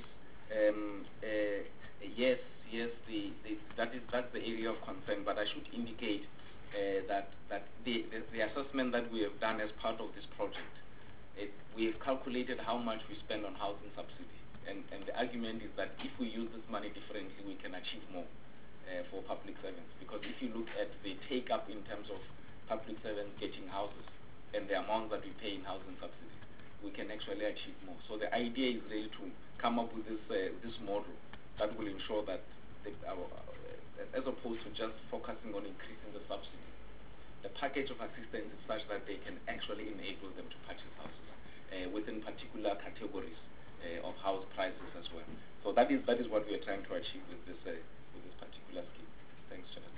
Um, uh, yes, yes, the, the, that is that's the area of concern. But I should indicate uh, that that the, the the assessment that we have done as part of this project, it, we have calculated how much we spend on housing subsidy, and and the argument is that if we use this money differently, we can achieve more uh, for public servants. Because if you look at the take up in terms of public servants getting houses and the amount that we pay in housing subsidy, we can actually achieve more. So the idea is really to come up with this uh, this model that will ensure that, the, our, uh, as opposed to just focusing on increasing the subsidy, the package of assistance is such that they can actually enable them to purchase houses uh, within particular categories uh, of house prices as well. So that is that is what we are trying to achieve with this uh, with this particular scheme. Thanks, Chair.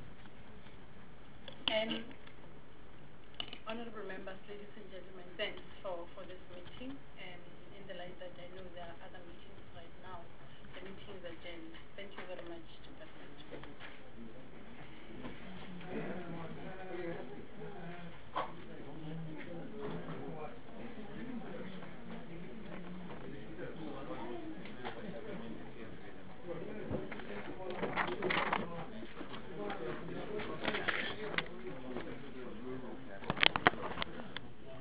And honorable members, ladies and gentlemen, thanks for, for this meeting. And in the light that I know there